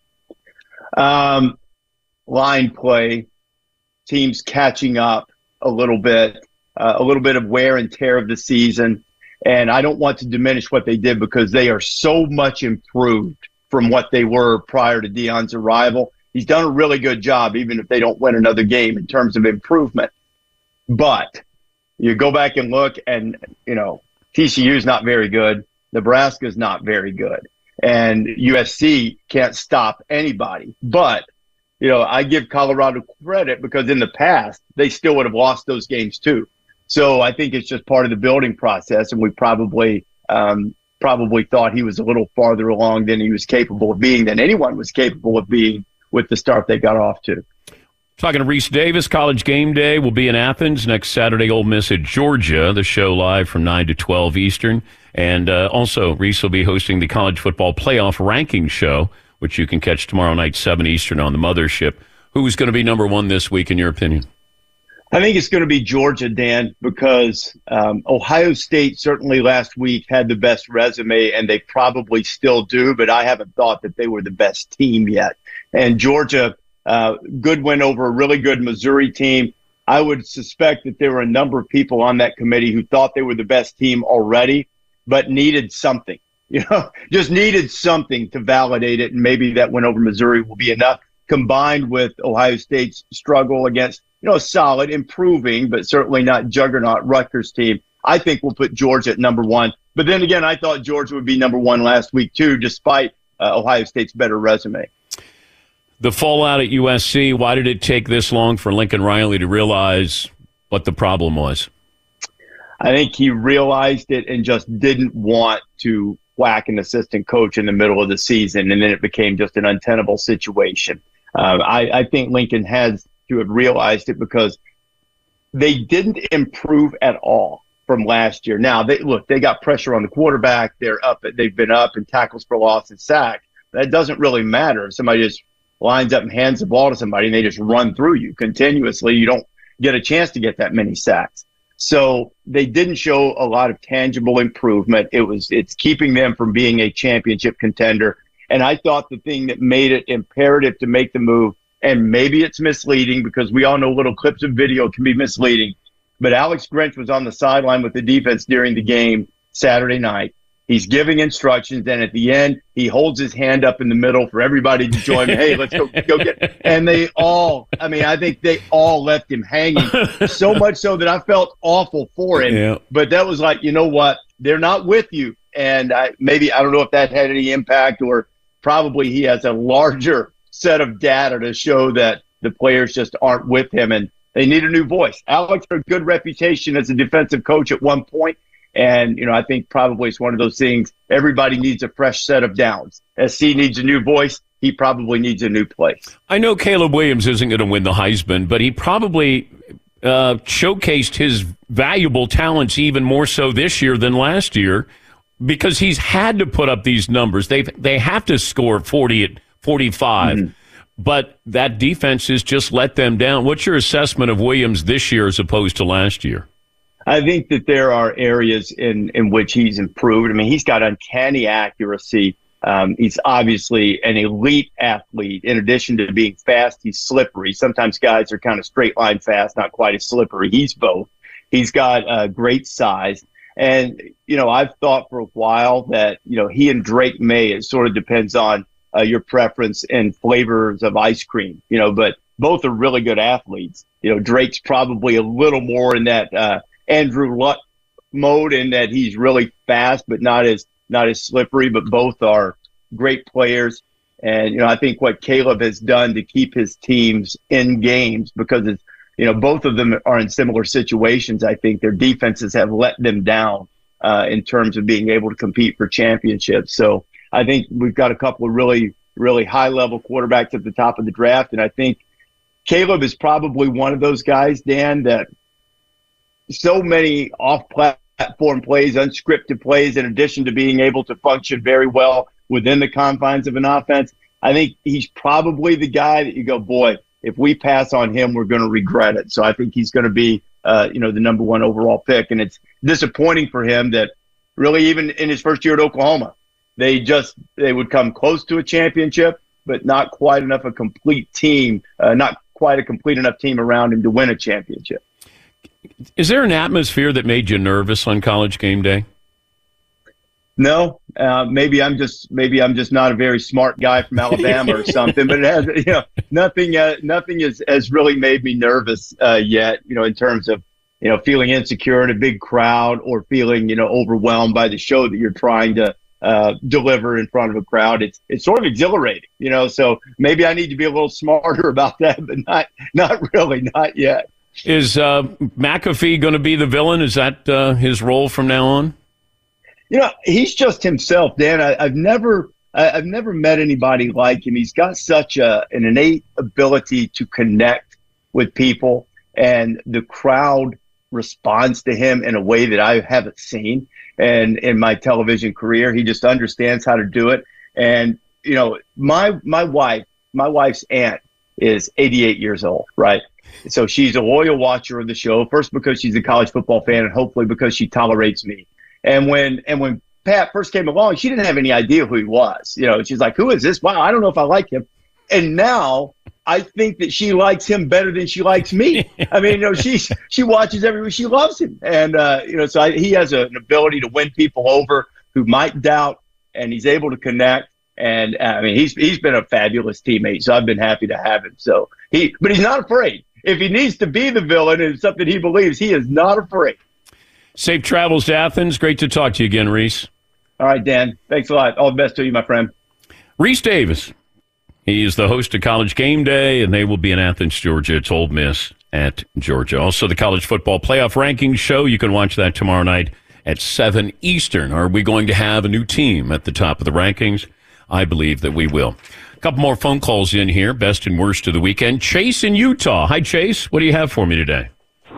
O: Line play, teams catching up a little bit of wear and tear of the season. And I don't want to diminish what they did because they are so much improved from what they were prior to Deion's arrival. He's done a really good job, even if they don't win another game in terms of improvement. But you go back and look and, TCU's not very good. Nebraska's not very good. And USC can't stop anybody. But, I give Colorado credit because in the past, they still would have lost those games too. So I think it's just part of the building process. And we probably thought he was a little farther along than he was capable of being, than anyone was capable of being with the start they got off to.
C: Talking to Reese Davis, College Game Day will be in Athens next Saturday. Ole Miss at Georgia. The show live from 9 to 12 Eastern. And also, Reese will be hosting the College Football Playoff Ranking Show, which you can catch tomorrow night, 7 Eastern on the Mothership. Who's going to be number one this week, in your opinion?
O: I think it's going to be Georgia, Dan, because Ohio State certainly last week had the best resume, and they probably still do, but I haven't thought that they were the best team yet. And Georgia, good win over a really good Missouri team. I would suspect that there were a number of people on that committee who thought they were the best team already, but needed something, just needed something to validate it. And maybe that win over Missouri will be enough, combined with Ohio State's struggle against, a solid, improving, but certainly not juggernaut Rutgers team. I think we'll put Georgia at number one. But then again, I thought Georgia would be number one last week too, despite Ohio State's better resume.
C: The fallout at USC, why did it take this long for Lincoln Riley to realize what the problem was?
O: I think he realized it and just didn't want to whack an assistant coach in the middle of the season, and then it became just an untenable situation. I think Lincoln has to have realized it because they didn't improve at all from last year. Now, they got pressure on the quarterback. They've been up in tackles for loss and sack. That doesn't really matter if somebody just lines up and hands the ball to somebody and they just run through you continuously. You don't get a chance to get that many sacks. So they didn't show a lot of tangible improvement. It's keeping them from being a championship contender. And I thought the thing that made it imperative to make the move, and maybe it's misleading because we all know little clips of video can be misleading, but Alex Grinch was on the sideline with the defense during the game Saturday night. He's giving instructions, and at the end, he holds his hand up in the middle for everybody to join him. Hey, let's go get. And I think they all left him hanging, so much so that I felt awful for him.
C: Yeah.
O: But that was like, you know what? They're not with you. And I don't know if that had any impact, or probably he has a larger set of data to show that the players just aren't with him, and they need a new voice. Alex had a good reputation as a defensive coach at one point. And, I think probably it's one of those things. Everybody needs a fresh set of downs. SC needs a new voice. He probably needs a new place.
C: I know Caleb Williams isn't going to win the Heisman, but he probably showcased his valuable talents even more so this year than last year because he's had to put up these numbers. They have to score 40 at 45, but that defense has just let them down. What's your assessment of Williams this year as opposed to last year?
O: I think that there are areas in which he's improved. I mean, he's got uncanny accuracy. He's obviously an elite athlete. In addition to being fast, he's slippery. Sometimes guys are kind of straight line fast, not quite as slippery. He's both. He's got great size. And, I've thought for a while that, he and Drake May, it sort of depends on your preference and flavors of ice cream, but both are really good athletes. Drake's probably a little more in that Andrew Luck mode in that he's really fast, but not as slippery, but both are great players. And, I think what Caleb has done to keep his teams in games because it's, both of them are in similar situations. I think their defenses have let them down in terms of being able to compete for championships. So I think we've got a couple of really, really high-level quarterbacks at the top of the draft. And I think Caleb is probably one of those guys, Dan, that so many off-platform plays, unscripted plays, in addition to being able to function very well within the confines of an offense. I think he's probably the guy that you go, boy, if we pass on him, we're going to regret it. So I think he's going to be, the number one overall pick. And it's disappointing for him that really even in his first year at Oklahoma, they would come close to a championship, but not quite enough a complete team, not quite a complete enough team around him to win a championship.
C: Is there an atmosphere that made you nervous on College Game Day?
O: No, maybe I'm just not a very smart guy from Alabama or something. But it has, nothing has really made me nervous yet. In terms of feeling insecure in a big crowd or feeling overwhelmed by the show that you're trying to deliver in front of a crowd. It's sort of exhilarating. So maybe I need to be a little smarter about that, but not really, not yet.
C: Is McAfee going to be the villain? Is that his role from now on?
O: He's just himself, Dan. I've never met anybody like him. He's got such an innate ability to connect with people, and the crowd responds to him in a way that I haven't seen. And in my television career, he just understands how to do it. And my wife's aunt is 88 years old, right? So she's a loyal watcher of the show, first because she's a college football fan and hopefully because she tolerates me. And when Pat first came along, she didn't have any idea who he was. She's like, who is this? Wow, I don't know if I like him. And now I think that she likes him better than she likes me. I mean, she watches every week. She loves him. And, so he has an ability to win people over who might doubt, and he's able to connect. And, he's been a fabulous teammate, so I've been happy to have him. But he's not afraid. If he needs to be the villain and it's something he believes, he is not afraid.
C: Safe travels to Athens. Great to talk to you again, Reese.
O: All right, Dan. Thanks a lot. All the best to you, my friend.
C: Reese Davis. He is the host of College Game Day, and they will be in Athens, Georgia. It's Ole Miss at Georgia. Also, the College Football Playoff Rankings show. You can watch that tomorrow night at 7 Eastern. Are we going to have a new team at the top of the rankings? I believe that we will. A couple more phone calls in here. Best and worst of the weekend. Chase in Utah. Hi, Chase. What do you have for me today?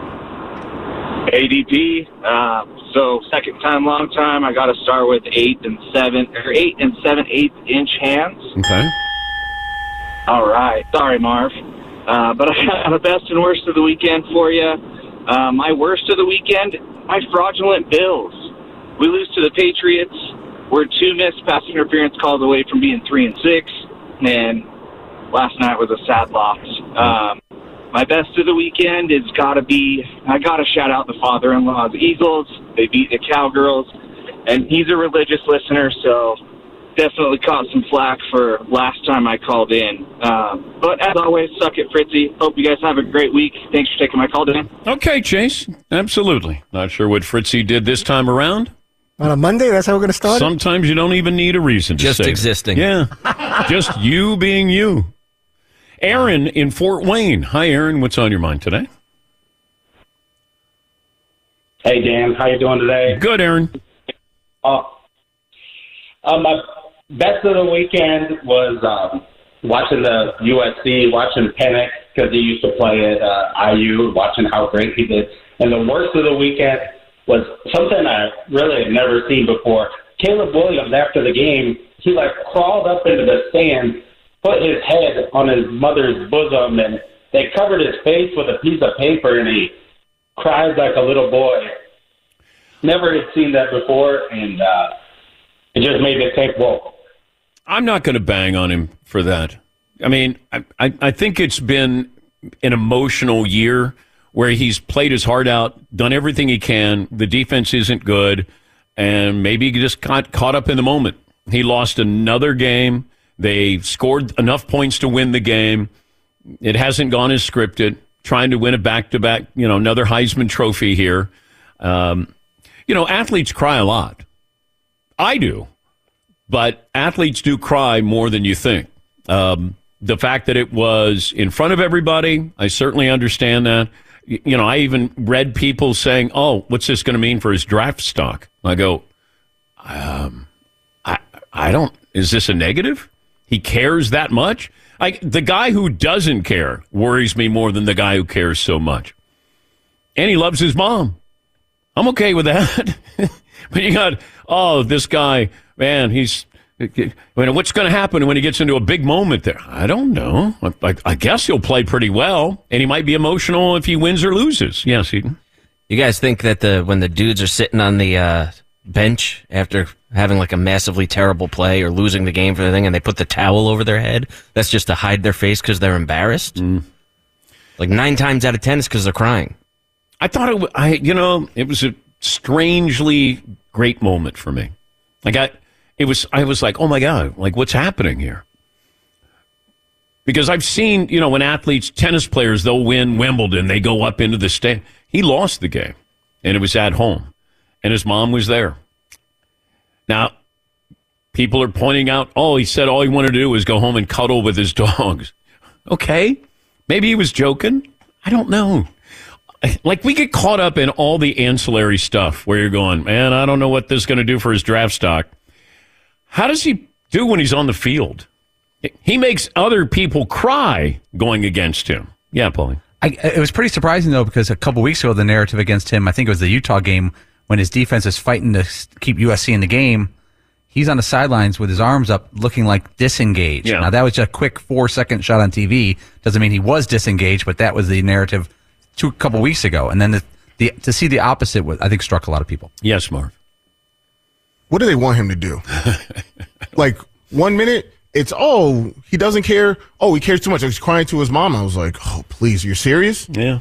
P: ADP. So second time, long time. I got to start with 8 and 7/8 inch hands.
C: Okay.
P: All right. Sorry, Marv. But I got a best and worst of the weekend for you. My worst of the weekend, my fraudulent Bills. We lose to the Patriots. We're 2 missed pass interference calls away from being 3-6. And last night was a sad loss. My best of the weekend is got to be, I got to shout out the father-in-law's Eagles. They beat the Cowgirls, and he's a religious listener, so definitely caught some flack for last time I called in. But as always, suck it, Fritzy. Hope you guys have a great week. Thanks for taking my call today.
C: Okay, Chase. Absolutely. Not sure what Fritzy did this time around.
E: On a Monday, that's how we're going to start?
C: Sometimes you don't even need a reason to
G: just
C: say
G: existing.
C: Yeah. Just you being you. Aaron in Fort Wayne. Hi, Aaron. What's on your mind today?
Q: Hey, Dan. How you doing today?
C: Good, Aaron.
Q: My best of the weekend was watching the USC, watching Penix because he used to play at IU, watching how great he did. And the worst of the weekend was something I really had never seen before. Caleb Williams, after the game, he crawled up into the stands, put his head on his mother's bosom, and they covered his face with a piece of paper, and he cried like a little boy. Never had seen that before, and it just made me think, whoa.
C: I'm not going to bang on him for that. I mean, I think it's been an emotional year where he's played his heart out, done everything he can. The defense isn't good, and maybe he just got caught up in the moment. He lost another game. They scored enough points to win the game. It hasn't gone as scripted. Trying to win a back-to-back, another Heisman Trophy here. Athletes cry a lot. I do. But athletes do cry more than you think. The fact that it was in front of everybody, I certainly understand that. I even read people saying, oh, what's this going to mean for his draft stock? I go, I don't, is this a negative? He cares that much? The guy who doesn't care worries me more than the guy who cares so much. And he loves his mom. I'm okay with that. But you got, this guy, man, what's going to happen when he gets into a big moment there? I don't know. I guess he'll play pretty well, and he might be emotional if he wins or loses. Yes, Eden.
G: You guys think that when the dudes are sitting on the bench after having a massively terrible play or losing the game for the thing, and they put the towel over their head, that's just to hide their face because they're embarrassed? 9 times out of 10 it's because they're crying.
C: I thought it was a strangely great moment for me. I was like, oh my God, what's happening here? Because I've seen, when athletes, tennis players, they'll win Wimbledon, they go up into the stand. He lost the game, and it was at home, and his mom was there. Now, people are pointing out, he said all he wanted to do was go home and cuddle with his dogs. Okay, maybe he was joking. I don't know. We get caught up in all the ancillary stuff where you're going, man, I don't know what this is going to do for his draft stock. How does he do when he's on the field? He makes other people cry going against him. Yeah, Paulie.
J: It was pretty surprising, though, because a couple weeks ago, the narrative against him, I think it was the Utah game, when his defense is fighting to keep USC in the game, he's on the sidelines with his arms up looking disengaged. Yeah. Now, that was just a quick 4-second shot on TV. Doesn't mean he was disengaged, but that was the narrative a couple weeks ago. And then to see the opposite, I think, struck a lot of people.
C: Yes, Marv.
I: What do they want him to do? 1 minute, it's, he doesn't care. He cares too much. He's crying to his mom. I was like, please, you're serious?
C: Yeah.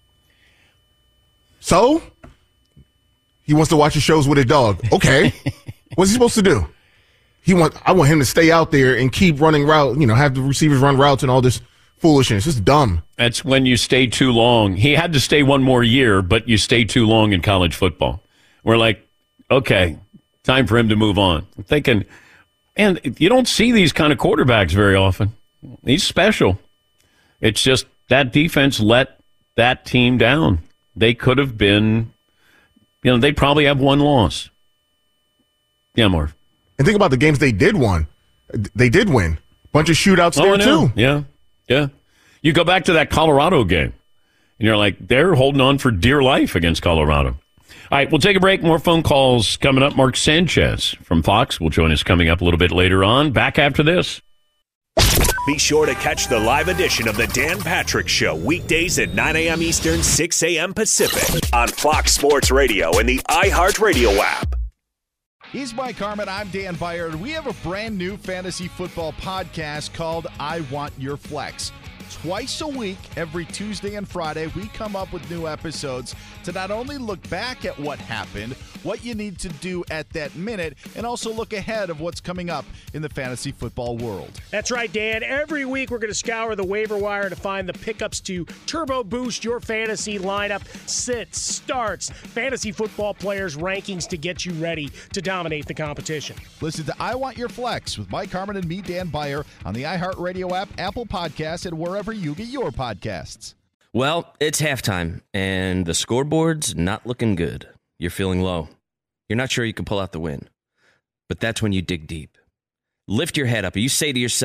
I: So? He wants to watch his shows with a dog. Okay. What's he supposed to do? I want him to stay out there and keep running route, have the receivers run routes and all this foolishness. It's dumb.
C: That's when you stay too long. He had to stay one more year, but you stay too long in college football. We're like, okay, time for him to move on. I'm thinking, and you don't see these kind of quarterbacks very often. He's special. It's just that defense let that team down. They could have been, they probably have one loss. Yeah, Marv.
I: And think about the games they did win. They did win. Bunch of shootouts there, too.
C: Yeah. You go back to that Colorado game, and you're like, they're holding on for dear life against Colorado. All right, we'll take a break. More phone calls coming up. Mark Sanchez from Fox will join us coming up a little bit later on. Back after this.
D: Be sure to catch the live edition of the Dan Patrick Show weekdays at 9 a.m. Eastern, 6 a.m. Pacific on Fox Sports Radio and the iHeartRadio app.
R: He's Mike Harmon. I'm Dan Byer. We have a brand new fantasy football podcast called I Want Your Flex. Twice a week, every Tuesday and Friday, we come up with new episodes to not only look back at what happened, what you need to do at that minute, and also look ahead of what's coming up in the fantasy football world.
S: That's right, Dan. Every week we're going to scour the waiver wire to find the pickups to turbo boost your fantasy lineup, sits, starts, fantasy football players' rankings to get you ready to dominate the competition.
R: Listen to I Want Your Flex with Mike Harmon and me, Dan Byer, on the iHeartRadio app, Apple Podcasts, and wherever you get your podcasts.
G: Well, it's halftime, and the scoreboard's not looking good. You're feeling low. You're not sure you can pull out the win. But that's when you dig deep. Lift your head up, and you say to yourself,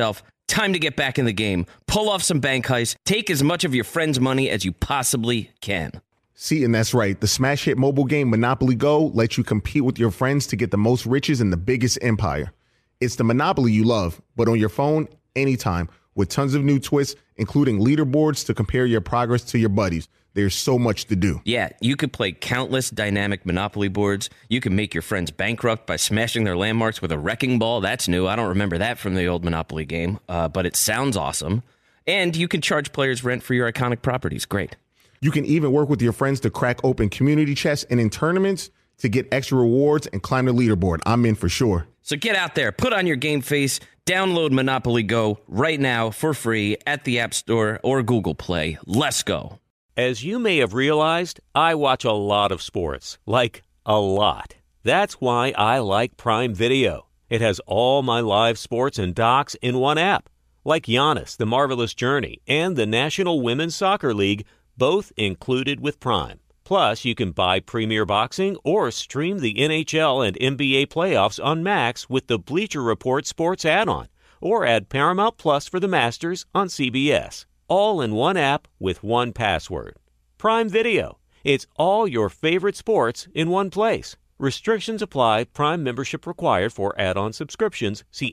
G: Time to get back in the game. Pull off some bank heists. Take as much of your friend's money as you possibly can.
I: See, and that's right. The smash hit mobile game Monopoly Go lets you compete with your friends to get the most riches in the biggest empire. It's the Monopoly you love, but on your phone, anytime, with tons of new twists, including leaderboards to compare your progress to your buddies. There's so much to do.
G: Yeah, you could play countless dynamic Monopoly boards. You can make your friends bankrupt by smashing their landmarks with a wrecking ball. That's new. I don't remember that from the old Monopoly game, but it sounds awesome. And you can charge players rent for your iconic properties. Great.
I: You can even work with your friends to crack open community chests and in tournaments to get extra rewards and climb the leaderboard. I'm in for sure.
G: So get out there, put on your game face, download Monopoly Go right now for free at the App Store or Google Play. Let's go.
M: As you may have realized, I watch a lot of sports. Like, a lot. That's why I like Prime Video. It has all my live sports and docs in one app. Like Giannis, The Marvelous Journey, and the National Women's Soccer League, both included with Prime. Plus, you can buy Premier Boxing or stream the NHL and NBA playoffs on Max with the Bleacher Report Sports add-on, or add Paramount Plus for the Masters on CBS. All in one app with one password. Prime Video. It's all your favorite sports in one place. Restrictions apply. Prime membership required for add-on subscriptions. See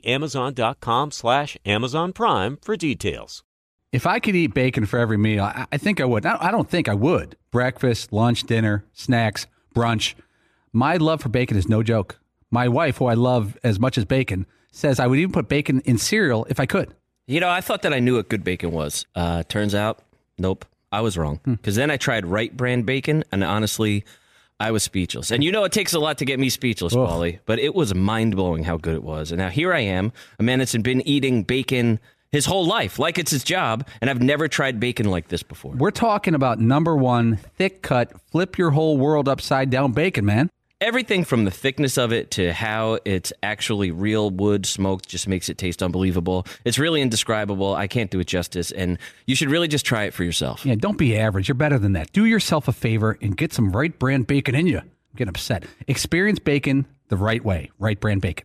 M: Amazon.com/Amazon Prime for details.
J: If I could eat bacon for every meal, I think I would. I don't think I would. Breakfast, lunch, dinner, snacks, brunch. My love for bacon is no joke. My wife, who I love as much as bacon, says I would even put bacon in cereal if I could.
G: You know, I thought that I knew what good bacon was. Turns out, nope, I was wrong. Because then I tried Wright brand bacon, and honestly, I was speechless. And you know it takes a lot to get me speechless, Paulie, but it was mind-blowing how good it was. And now here I am, a man that's been eating bacon his whole life, like it's his job, and I've never tried bacon like this before.
J: We're talking about number one, thick-cut, flip your whole world upside-down bacon, man.
G: Everything from the thickness of it to how it's actually real wood smoked just makes it taste unbelievable. It's really indescribable. I can't do it justice, and you should really just try it for yourself.
J: Yeah, don't be average. You're better than that. Do yourself a favor and get some Wright brand bacon in you. I'm getting upset. Experience bacon the right way. Wright brand bacon.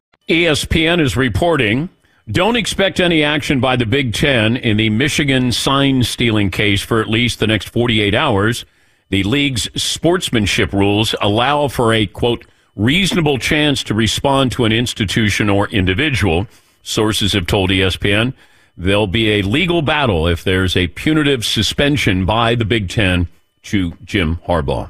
C: ESPN is reporting, don't expect any action by the Big Ten in the Michigan sign-stealing case for at least the next 48 hours. The league's sportsmanship rules allow for a, quote, reasonable chance to respond to an institution or individual. Sources have told ESPN there'll be a legal battle if there's a punitive suspension by the Big Ten to Jim Harbaugh.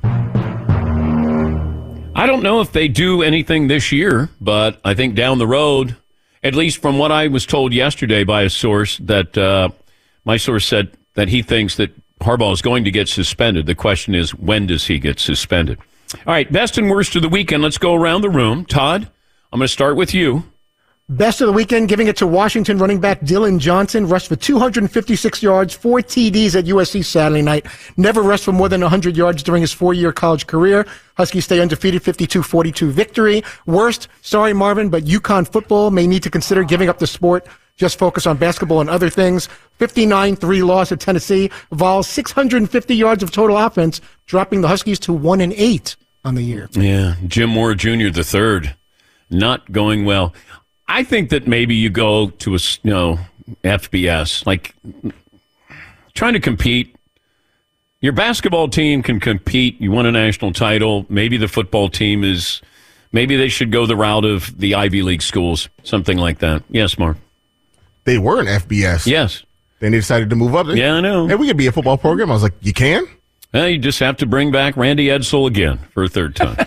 C: I don't know if they do anything this year, but I think down the road, at least from what I was told yesterday by a source, that my source said that he thinks that Harbaugh is going to get suspended. The question is, when does he get suspended? All right, best and worst of the weekend. Let's go around the room. Todd, I'm going to start with you.
E: Best of the weekend, giving it to Washington running back Dylan Johnson. Rushed for 256 yards, 4 TDs at USC Saturday night. Never rushed for more than 100 yards during his 4-year college career. Huskies stay undefeated, 52-42 victory. Worst, sorry Marvin, but UConn football may need to consider giving up the sport. Just focus on basketball and other things. 59-3 loss at Tennessee. Vols 650 yards of total offense, dropping the Huskies to 1-8 on the year.
C: Yeah, Jim Moore Jr. the third, not going well. I think that maybe you go to a FBS, like trying to compete. Your basketball team can compete. You won a national title. Maybe the football team maybe they should go the route of the Ivy League schools, something like that. Yes, Mark.
I: They were an FBS.
C: Yes.
I: Then they decided to move up.
C: Yeah, I know.
I: Hey, we could be a football program. I was like, you can?
C: Well, you just have to bring back Randy Edsall again for a third time.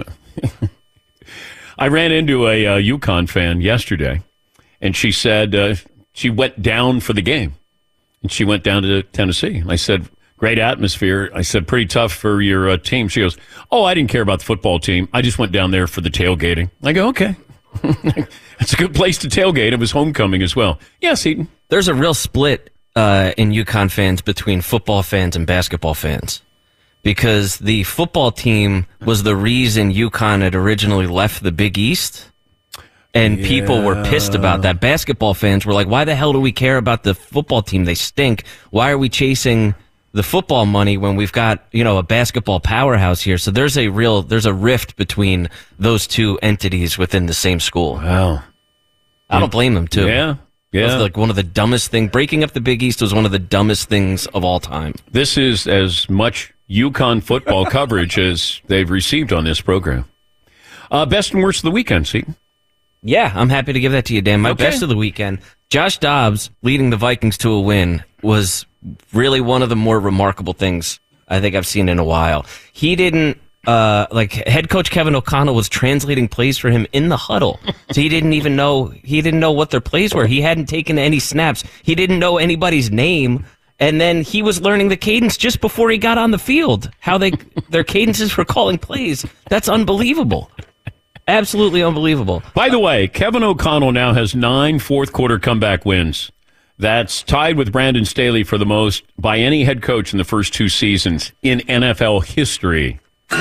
C: I ran into a UConn fan yesterday, and she said she went down for the game, and she went down to Tennessee. I said, great atmosphere. I said, pretty tough for your team. She goes, oh, I didn't care about the football team. I just went down there for the tailgating. I go, okay. It's a good place to tailgate. It was homecoming as well. Yes, Eaton.
G: There's a real split in UConn fans between football fans and basketball fans, because the football team was the reason UConn had originally left the Big East, and people were pissed about that. Basketball fans were like, why the hell do we care about the football team? They stink. Why are we chasing the football money when we've got, a basketball powerhouse here? So there's a rift between those two entities within the same school.
C: Wow.
G: I don't blame them, too.
C: Yeah. Yeah.
G: It was like one of the dumbest things. Breaking up the Big East was one of the dumbest things of all time.
C: This is as much UConn football coverage as they've received on this program. Best and worst of the weekend, Seton.
G: Yeah, I'm happy to give that to you, Dan. My best of the weekend, Josh Dobbs leading the Vikings to a win was really one of the more remarkable things I think I've seen in a while. He didn't, head coach Kevin O'Connell was translating plays for him in the huddle. So he didn't know what their plays were. He hadn't taken any snaps. He didn't know anybody's name. And then he was learning the cadence just before he got on the field, how their cadences for calling plays. That's unbelievable. Absolutely unbelievable.
C: By the way, Kevin O'Connell now has 9 fourth-quarter comeback wins. That's tied with Brandon Staley for the most by any head coach in the first 2 seasons in NFL history.
T: Woo!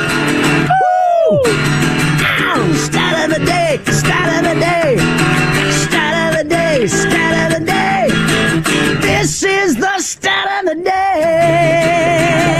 T: Stat of the day, stat of the day, stat of the day, stat of the day. This is the stat of the day.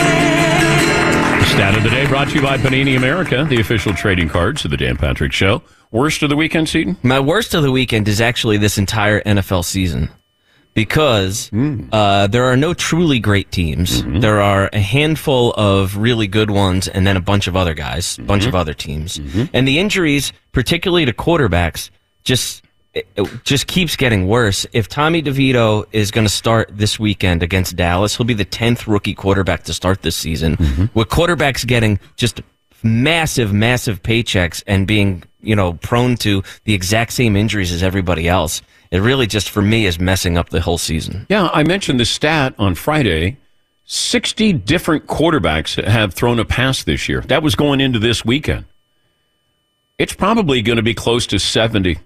C: Stat of the day brought to you by Panini America, the official trading cards of the Dan Patrick Show. Worst of the weekend, Seton?
G: My worst of the weekend is actually this entire NFL season. Because there are no truly great teams. Mm-hmm. There are a handful of really good ones and then a bunch of other guys, a bunch of other teams. Mm-hmm. And the injuries, particularly to quarterbacks, it just keeps getting worse. If Tommy DeVito is going to start this weekend against Dallas, he'll be the 10th rookie quarterback to start this season. Mm-hmm. With quarterbacks getting just massive paychecks and being, prone to the exact same injuries as everybody else. It really just, for me, is messing up the whole season.
C: Yeah, I mentioned the stat on Friday. 60 different quarterbacks have thrown a pass this year. That was going into this weekend. It's probably going to be close to 70,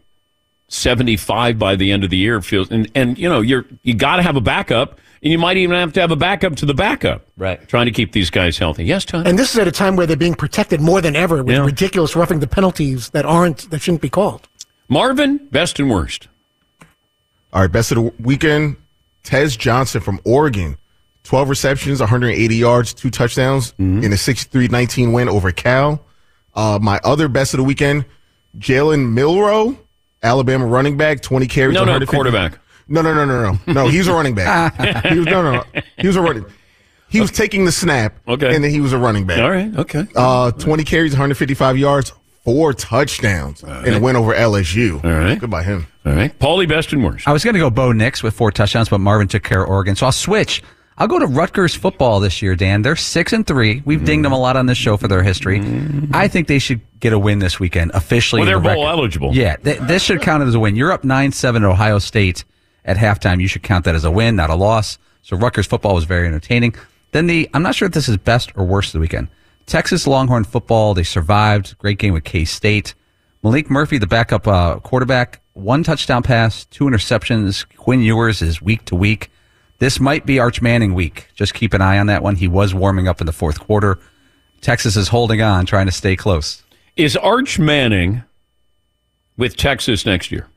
C: 75 by the end of the year. And you got to have a backup, and you might even have to have a backup to the backup.
G: Right.
C: Trying to keep these guys healthy. Yes, Tom?
E: And this is at a time where they're being protected more than ever with ridiculous roughing the penalties that shouldn't be called.
C: Marvin, best and worst.
I: All right, best of the weekend, Tez Johnson from Oregon. 12 receptions, 180 yards, 2 touchdowns in a 63-19 win over Cal. My other best of the weekend, Jalen Milroe, Alabama running back, 20 carries.
C: No, quarterback.
I: No. No, he was a running back. He was a running. He was taking the snap, and then he was a running back.
C: All right, okay.
I: 20 carries, 155 yards, 4 touchdowns in a win over LSU.
C: All right.
I: Good by him.
C: All right. Paulie, best and worst.
J: I was going to go Bo Nix with 4 touchdowns, but Marvin took care of Oregon. So I'll switch. I'll go to Rutgers football this year, Dan. They're 6-3. We've dinged them a lot on this show for their history. I think they should get a win this weekend, officially.
C: Well, they're bowl eligible.
J: Yeah, this should count as a win. You're up 9-7 at Ohio State at halftime. You should count that as a win, not a loss. So Rutgers football was very entertaining. Then I'm not sure if this is best or worst of the weekend. Texas Longhorn football, they survived. Great game with K-State. Malik Murphy, the backup quarterback, 1 touchdown pass, 2 interceptions. Quinn Ewers is week to week. This might be Arch Manning week. Just keep an eye on that one. He was warming up in the 4th quarter. Texas is holding on, trying to stay close.
C: Is Arch Manning with Texas next year?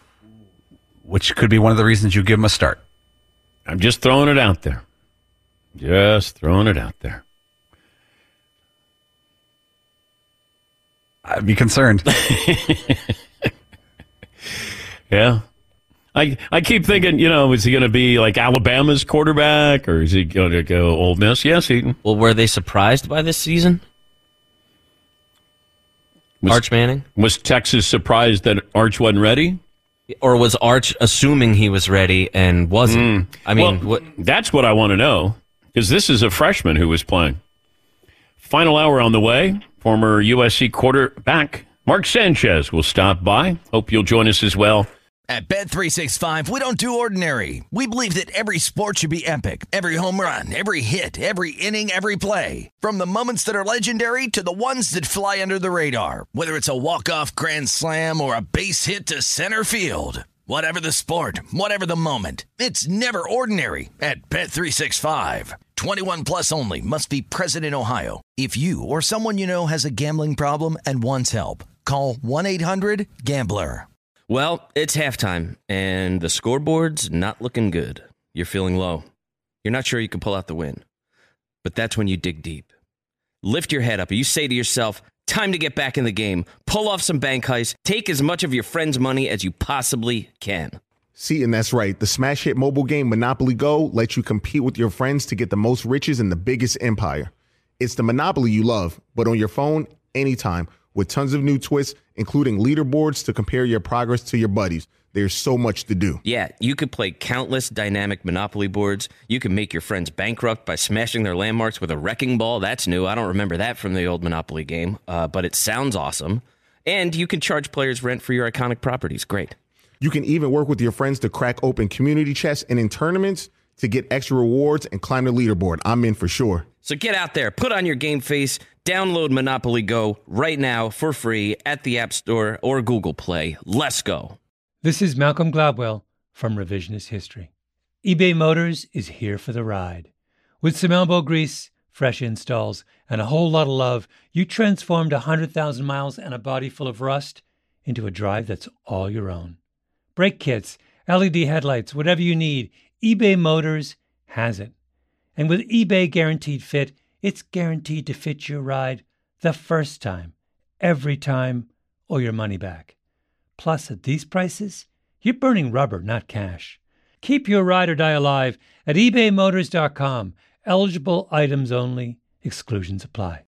J: Which could be one of the reasons you give him a start.
C: I'm just throwing it out there.
J: I'd be concerned.
C: Yeah. I keep thinking, is he going to be like Alabama's quarterback, or is he going to go Ole Miss? Yes, Eaton.
G: Well, were they surprised by this season? Arch Manning?
C: Was Texas surprised that Arch wasn't ready?
G: Or was Arch assuming he was ready and wasn't?
C: That's what I want to know, because this is a freshman who was playing. Final hour on the way. Former USC quarterback Mark Sanchez will stop by. Hope you'll join us as well.
U: At Bet365, we don't do ordinary. We believe that every sport should be epic. Every home run, every hit, every inning, every play. From the moments that are legendary to the ones that fly under the radar. Whether it's a walk-off grand slam or a base hit to center field. Whatever the sport, whatever the moment. It's never ordinary at Bet365. 21 plus only. Must be present in Ohio. If you or someone you know has a gambling problem and wants help, call 1-800-GAMBLER.
G: Well, it's halftime, and the scoreboard's not looking good. You're feeling low. You're not sure you can pull out the win. But that's when you dig deep. Lift your head up, and you say to yourself, time to get back in the game. Pull off some bank heists. Take as much of your friend's money as you possibly can.
I: See, and that's right. The smash hit mobile game Monopoly Go lets you compete with your friends to get the most riches and the biggest empire. It's the Monopoly you love, but on your phone, anytime, with tons of new twists, including leaderboards to compare your progress to your buddies. There's so much to do.
G: Yeah, you could play countless dynamic Monopoly boards. You can make your friends bankrupt by smashing their landmarks with a wrecking ball. That's new. I don't remember that from the old Monopoly game, but it sounds awesome. And you can charge players rent for your iconic properties. Great.
I: You can even work with your friends to crack open community chests and in tournaments to get extra rewards and climb the leaderboard. I'm in for sure.
G: So get out there, put on your game face, download Monopoly Go right now for free at the App Store or Google Play. Let's go.
A: This is Malcolm Gladwell from Revisionist History. eBay Motors is here for the ride. With some elbow grease, fresh installs, and a whole lot of love, you transformed 100,000 miles and a body full of rust into a drive that's all your own. Brake kits, LED headlights, whatever you need, eBay Motors has it. And with eBay Guaranteed Fit, it's guaranteed to fit your ride the first time, every time, or your money back. Plus, at these prices, you're burning rubber, not cash. Keep your ride or die alive at ebaymotors.com. Eligible items only. Exclusions apply.